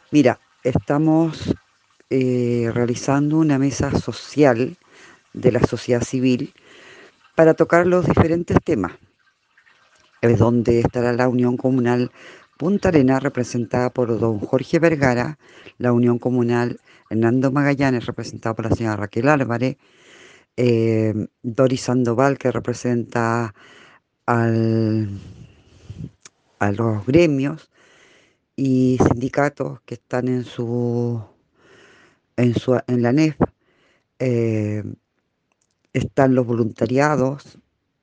Mira, estamos realizando una mesa social de la sociedad civil para tocar los diferentes temas, donde estará la Unión Comunal Punta Arenas, representada por don Jorge Vergara, la Unión Comunal Hernando Magallanes, representada por la señora Raquel Álvarez, Doris Sandoval, que representa al, a los gremios y sindicatos que están en la NEF. eh, Están los voluntariados,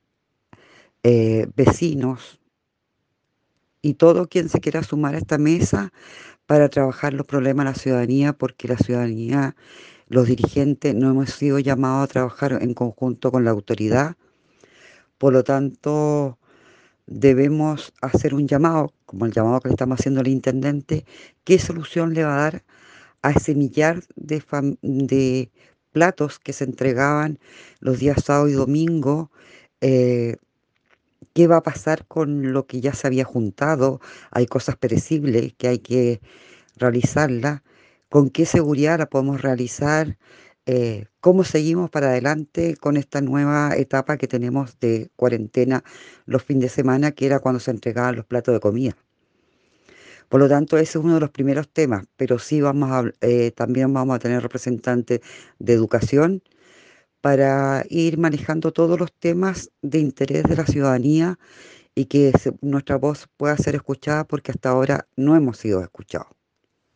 vecinos y todo quien se quiera sumar a esta mesa para trabajar los problemas de la ciudadanía, porque la ciudadanía, los dirigentes, no hemos sido llamados a trabajar en conjunto con la autoridad. Por lo tanto, debemos hacer un llamado, como el llamado que le estamos haciendo al intendente, qué solución le va a dar a ese millar de platos que se entregaban los días sábado y domingo. eh, ¿Qué va a pasar con lo que ya se había juntado? Hay cosas perecibles que hay que realizarlas. ¿Con qué seguridad la podemos realizar? ¿Cómo seguimos para adelante con esta nueva etapa que tenemos de cuarentena los fines de semana, que era cuando se entregaban los platos de comida? Por lo tanto, ese es uno de los primeros temas, pero sí también vamos a tener representantes de educación para ir manejando todos los temas de interés de la ciudadanía y que nuestra voz pueda ser escuchada, porque hasta ahora no hemos sido escuchados.